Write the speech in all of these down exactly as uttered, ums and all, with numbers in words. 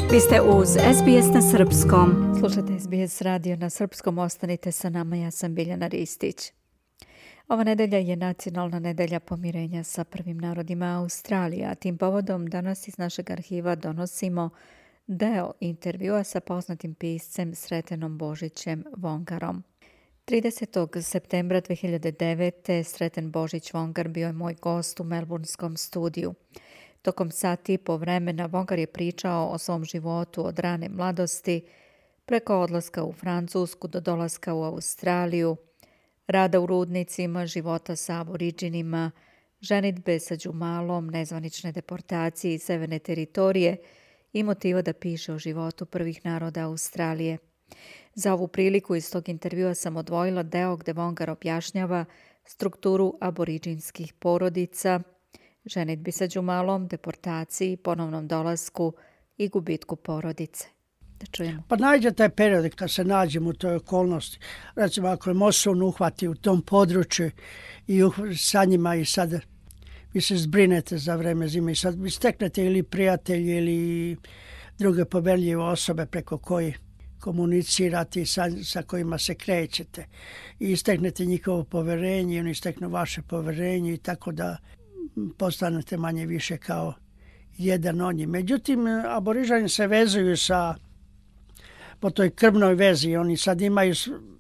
Vi ste uz S B S na srpskom. Slušajte S B S radio na srpskom, ostanite sa nama, ja sam Biljana Ristić. Ova nedelja je nacionalna nedelja pomirenja sa prvim narodima Australije, a tim povodom danas iz našeg arhiva donosimo deo intervjua sa poznatim piscem Sretenom Božićem Vongarom. tridesetog septembra dve hiljade devete. Sreten Božić Vongar bio je moj gost u melburnskom studiju. Tokom sati i po vremena Vongar je pričao o svom životu od rane mladosti, preko odlaska u Francusku do dolaska u Australiju, rada u rudnicima, života sa aboriđinima, ženidbe sa Džumalom, nezvanične deportacije iz severne teritorije i motiva da piše o životu prvih naroda Australije. Za ovu priliku iz tog intervjua sam odvojila deo gde Vongar objašnjava strukturu aboriđinskih porodica, ženidbi sa Džumalom, deportaciji, ponovnom dolasku i gubitku porodice. Da čujemo. Pa nađe taj period kad se nađemo u toj okolnosti. Recimo ako je Mosun uhvati u tom području i sa njima i sad vi se zbrinete za vreme zime i sad vi steknete ili prijatelji ili druge poverljive osobe preko koji komunicirate i sa, sa kojima se krećete. I isteknete njihovo poverenje i oni isteknu vaše poverenje i tako da postanete manje više kao jedan od njih. Međutim, aborižani se vezuju sa po toj krvnoj vezi. Oni sad imaju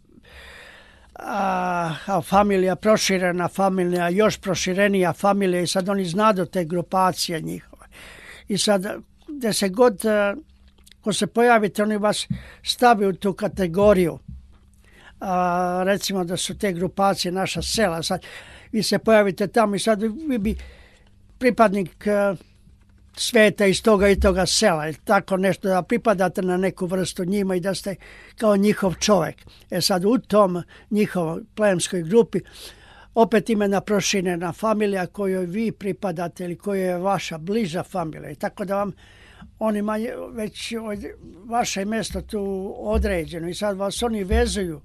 a, a familija, proširena familija, još proširenija familija i sad oni znadu te grupacije njihove. I sad, gde se god ko se pojavite, oni vas stavi u tu kategoriju. A, recimo da su te grupacije naša sela. Sad, vi se pojavite tamo i sad vi bi pripadnik uh, sveta iz toga i toga sela. Tako nešto da pripadate na neku vrstu njima i da ste kao njihov čovjek. E sad u tom njihovoj plemskoj grupi opet imena proširena familija kojoj vi pripadate ili koja je vaša bliža familija. I tako da vam oni manje, već vaše mjesto tu određeno i sad vas oni vezuju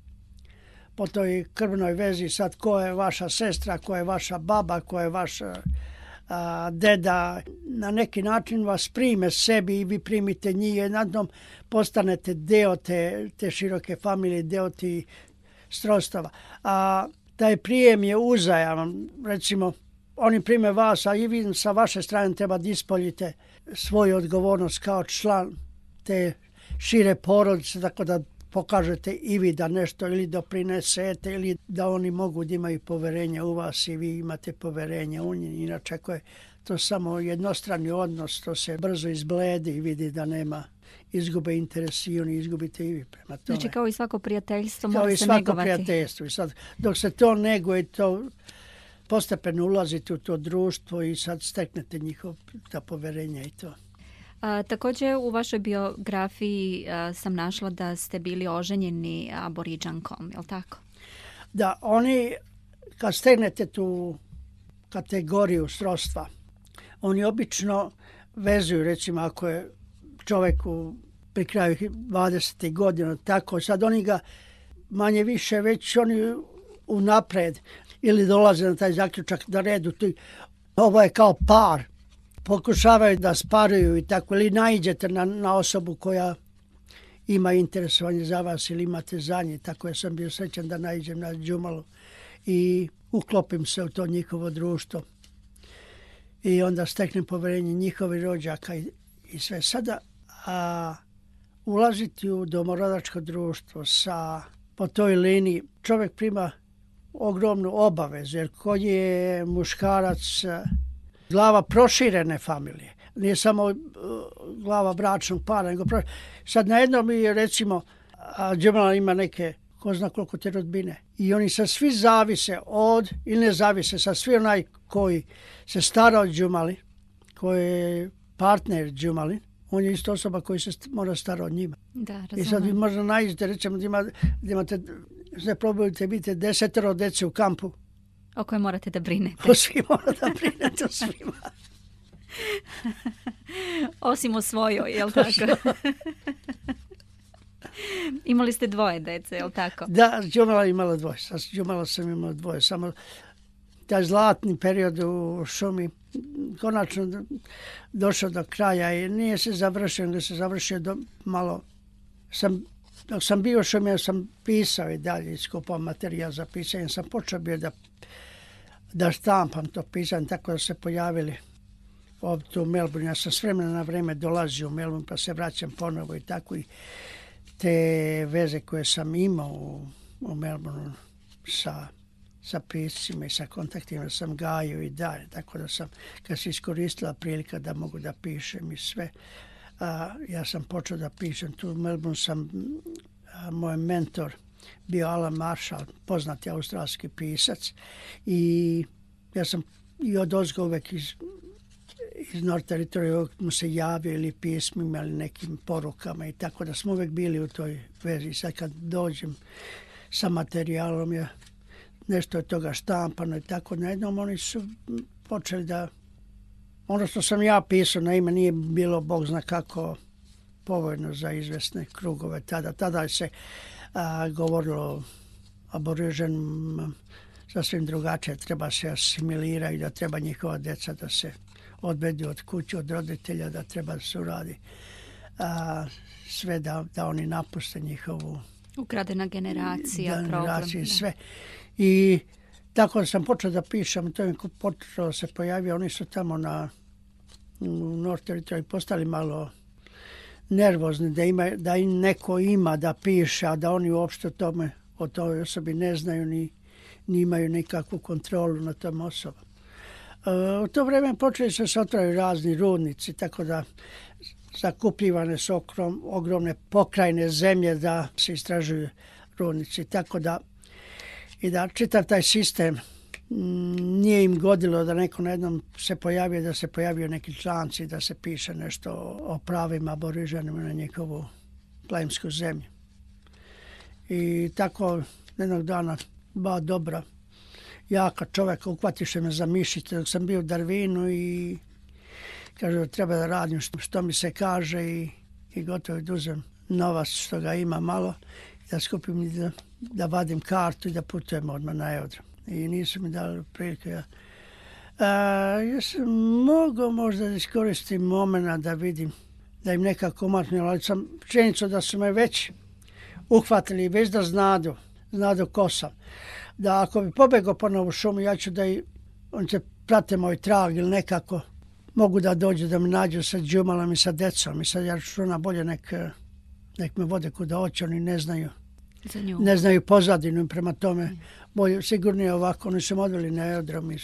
po toj krvnoj vezi, sad ko je vaša sestra, ko je vaša baba, ko je vaš a, deda, na neki način vas prime sebi i vi primite njih, jednom postanete deo te, te široke familije, deo ti srodstava. A taj prijem je uzajaman, recimo oni prime vas, a i vi sa vaše strane treba da ispoljite svoju odgovornost kao član te šire porodice, tako da pokažete i vi da nešto ili doprinesete ili da oni mogu da imaju poverenje u vas i vi imate poverenje u njih. Inače, ako je to samo jednostrani odnos, to se brzo izbledi i vidi da nema izgube interes i oni izgubite i vi prema tome. Znači kao i svako prijateljstvo mora se negovati. Kao i svako negovati. prijateljstvo. I sad, dok se to neguje, to postepeno ulazite u to društvo i sad steknete njihovo ta poverenja i to. A, također u vašoj biografiji a, sam našla da ste bili oženjeni aboriđankom, je li tako? Da, oni, kad stegnete tu kategoriju srodstva, oni obično vezuju, recimo ako je čovjek u, pri kraju dvadesetih godina, tako, sad oni ga manje više već oni unapred ili dolaze na taj zaključak da redu, tu, ovo je kao par, pokušavaju da sparuju i tako, ili naiđete na, na osobu koja ima interesovanje za vas ili imate za nje. Tako ja sam bio srećan da naiđem na Džumalu i uklopim se u to njihovo društvo. I onda steknem poverenje njihovi rođaka i, i sve. Sada a, ulaziti u domorodačko društvo sa, po toj liniji čovjek prima ogromnu obavezu, jer ko je muškarac glava proširene familije, nije samo uh, glava bračnog para, nego pro... sad na jednom je recimo Džumala ima neke, ko zna koliko te rodbine, i oni sad svi zavise od, ili ne zavise, sad svi onaj koji se stara od Džumali, koji je partner Džumali, on je isto osoba koji se mora stara od njima. Da, razumem. I sad vi možda nađete, recimo da, ima, da imate, ne probujete, vidite desetero dece u kampu, o kojoj morate da brinete. O svi mora da brinete, o svima. Osim o svojoj, je li tako? Imali ste dvoje dece, je li tako? Da, Džumala imala dvoje. Sa Džumala sam imala dvoje. Samo taj zlatni period u šumi konačno došao do kraja i nije se završio, nego se završio do, malo. Sam, dok sam bio u šumi, ja sam pisao i dalje, iskupao materijal za pisanje. Sam počeo bio da, da štampam to pisanje, tako da se pojavili ovdje u Melbourne. Ja sam s vremena na vreme dolazio u Melbourne, pa se vraćam ponovo i tako. I te veze koje sam imao u, u Melbourne sa sa piscima i sa kontaktima sam gajio i dalje, tako da sam, kad se iskoristila prilika da mogu da pišem i sve, a, ja sam počeo da pišem. Tu u Melbourne sam, a, moj mentor bio Alan Marshall, poznati australski pisac, i ja sam i od ozgo uvek iz, iz North Territory mu se javio ili pismima ili nekim porukama i tako da smo uvek bili u toj vezi. Sad kad dođem sa materijalom, ja nešto od toga štampano i tako. Najednom oni su počeli da... Ono što sam ja pisao na ime nije bilo, Bog zna kako, povoljno za izvesne krugove tada. Tada se a, govorilo o Aborižanima sasvim drugačije. Treba se asimilirati, da treba njihova djeca da se odvedu od kuće, od roditelja, da treba da se uradi a, sve da, da oni napuste njihovu... Ukradena generacija, generacija problem. Sve. I tako sam počeo da pišem, to je počeo se pojavio, oni su tamo na u North Territory postali malo nervozni, da, ima, da im neko ima da piše, a da oni uopšte o tome, o toj osobi ne znaju ni, ni imaju nikakvu kontrolu na tom osobom. U to vreme počeli su se otvaraju razni rudnici, tako da zakupljivane su okrom, ogromne pokrajne zemlje da se istražuju rudnici, tako da i da čitav taj sistem nije im godilo da neko na jednom se pojavio, da se pojavio neki članci, da se piše nešto o pravima Aborižanima na njihovu plemsku zemlju. I tako jednog dana ba dobra, jaka čovjeka uhvatiše me za mišiće dok sam bio u Darwinu i kaže da treba da radim što, što mi se kaže i, i gotovo da uzem novac što ga ima malo i da skupim i da, da vadim kartu i da putujem odmah na aerodrom. I nisu mi dali prilike. Ja, a, ja sam mogao možda da iskoristim momena da vidim da im nekako umaknilo, ali sam činjenicu da su me već uhvatili, već da znadu, znadu ko sam. Da ako bi pobegao ponovo u šumu, ja ću da i, on će prate moj trag ili nekako mogu da dođu da me nađu sa džumalom i sa decom. I sad ja računa bolje nek, nek me vode kuda hoće, oni ne znaju. Ne znaju pozadinu, prema tome bolje, sigurnije ovako, oni su me odveli na aerodrom i,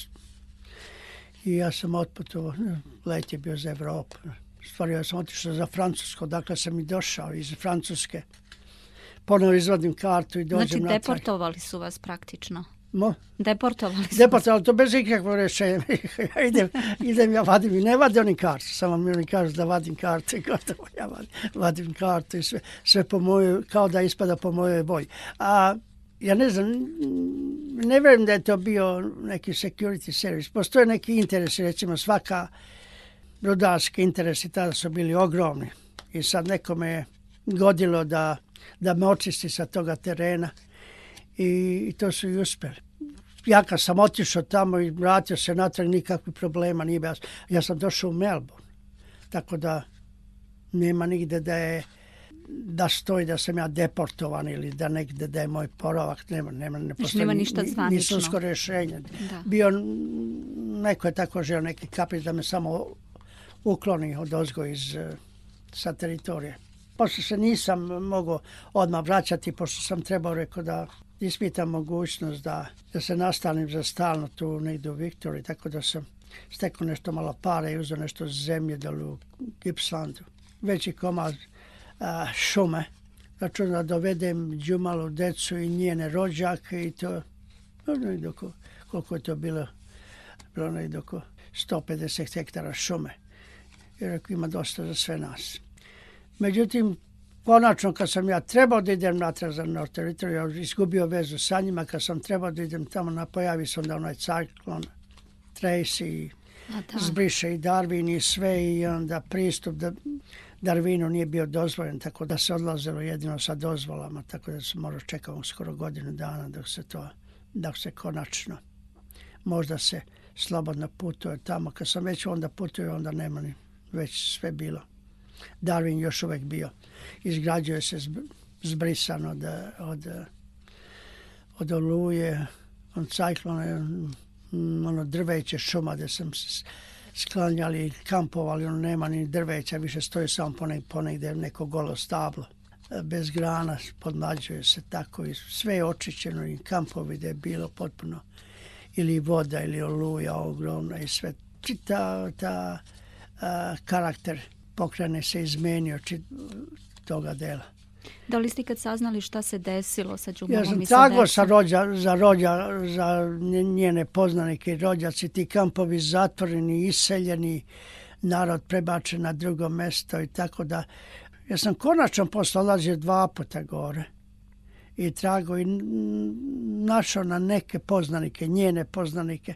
i ja sam otputovao, let je bio za Evropu. Stvari, ja sam otišao za Francusko, dakle sam i došao iz Francuske. Ponovo izvadim kartu i dođem znači, natrag. Znači, deportovali su vas praktično? Mo? Deportovali su Deportovali, to bez ikakvog rješenja. ja idem, idem, ja vadim i ne vade oni kartu, samo mi oni kažu da vadim kartu i gotovo, ja vadim, vadim kartu i sve, sve po mojoj, kao da ispada po mojoj volji. A ja ne znam, ne vjerujem da je to bio neki security service. Postoje neki interesi, recimo svaka brodarski interesi tada su bili ogromni i sad nekome je godilo da, da me očisti sa toga terena i, i to su i uspjeli. Ja kad sam otišao tamo i vratio se natrag, nikakvih problema nije bio. Ja sam došao u Melbourne, tako da nema nigde da je da stoji da sam ja deportovan ili da negde da je moj poravak, nema, nema, ne postoji, nema ništa zvanično. Ni sudsko rješenje. Da. Bio, neko je tako želio neki kapric da me samo ukloni od ozgo iz, sa teritorije. Pošto se nisam mogao odmah vraćati, pošto sam trebao, rekao da ispitam mogućnost da, da se nastanim za stalno tu negdje u Viktoriji, tako da sam stekao nešto malo para i uzeo nešto zemlje dole u Gippslandu. Veći komad a, šume. Računam da dovedem Džumalu decu i njene rođake i to, no, i doko, koliko je to bilo, bilo negdje oko sto pedeset hektara šume. Jer ima dosta za sve nas. Međutim, konačno kad sam ja trebao da idem natrag za North Territory, ja izgubio vezu sa njima, kad sam trebao da idem tamo, napojavi sam da onaj ciklon Tracy zbriše i Darwin i sve i onda pristup da Darwinu nije bio dozvoljen, tako da se odlazilo jedino sa dozvolama, tako da sam morao čekao skoro godinu dana dok se to, dok se konačno možda se slobodno putuje tamo. Kad sam već onda putuje, onda nema ni već sve bilo. Darwin još uvijek bio. Izgrađuje se zbrisan od, od, od oluje, od ciklone, ono drveće šuma gdje sam sklanjali, kampovali, ono nema ni drveća, više stoji samo ponegdje neko golo stablo. Bez grana, podmlađuje se tako i sve je očišćeno i kampovi gdje je bilo potpuno ili voda ili oluja ogromna i sve. Čita ta a, karakter pokrene se izmenio čit, toga dela. Da li ste kad saznali šta se desilo sa Džumom? Ja sam trago sa rođa, za, rođa, za njene poznanike i rođaci, ti kampovi zatvoreni, iseljeni, narod prebačen na drugo mjesto i tako da. Ja sam konačno posle odlazio dva puta gore i trago i našao na neke poznanike, njene poznanike,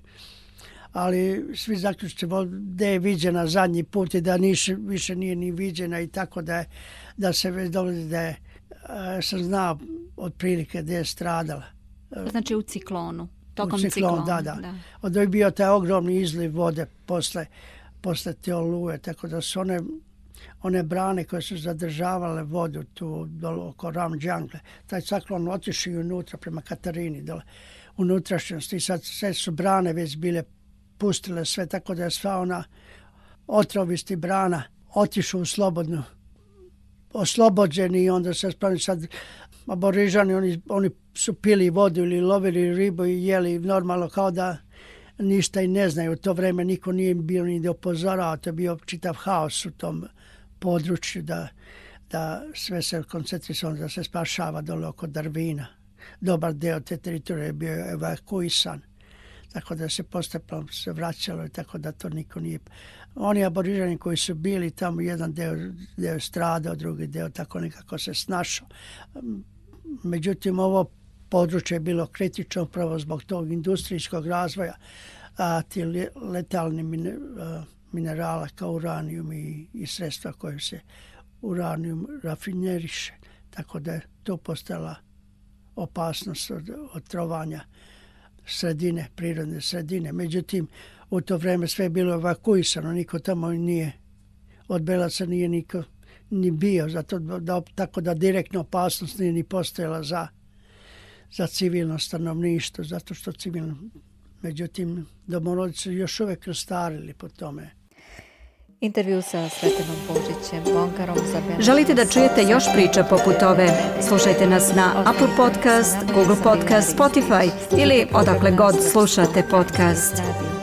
ali svi zaključci da je viđena zadnji put i da niš, više nije ni viđena i tako da, je, da se već dovodi da je, sam znao otprilike gdje je stradala. Znači u ciklonu, tokom u ciklonu, ciklona. Da, da. da. Onda je bio taj ogromni izliv vode posle, posle te oluje, tako da su one one brane koje su zadržavale vodu tu dole oko Ram Džangle. Taj ciklon otišao unutra prema Katarini, dole unutrašnjosti. I sad sve su brane već bile pustile sve, tako da je sva ona otrovisti brana otišao u slobodnu, oslobođeni i onda se spravili sad aborižani, oni, oni su pili vodu ili lovili ribu i jeli normalno kao da ništa i ne znaju. U to vreme niko nije bio ni da upozorao, to je bio čitav haos u tom području da, da sve se koncentrisano da se spašava dole oko Darwina. Dobar deo te teritorije je bio evakuisan, tako da se postepeno se vraćalo i tako da to niko nije. Oni aborižani koji su bili tamo, jedan deo, deo stradao, drugi deo tako nekako se snašao. Međutim, ovo područje je bilo kritično upravo zbog tog industrijskog razvoja, a ti letalni mine, a, minerala kao uranijum i, i sredstva kojim se uranijum rafineriše. Tako da je to postala opasnost od, od trovanja sredine, prirodne sredine. Međutim, u to vreme sve je bilo evakuisano, niko tamo nije, od Belaca nije niko ni bio, zato da, tako da direktna opasnost nije ni postojala za, za civilno stanovništvo, zato što civilno, međutim, domorodci su još uvijek krastarili po tome. Intervju sa Sretanom Božićem Bongarom za B N R. Želite da čujete još priča poput ove? Slušajte nas na Apple Podcast, Google Podcast, Spotify ili odakle god slušate podcast.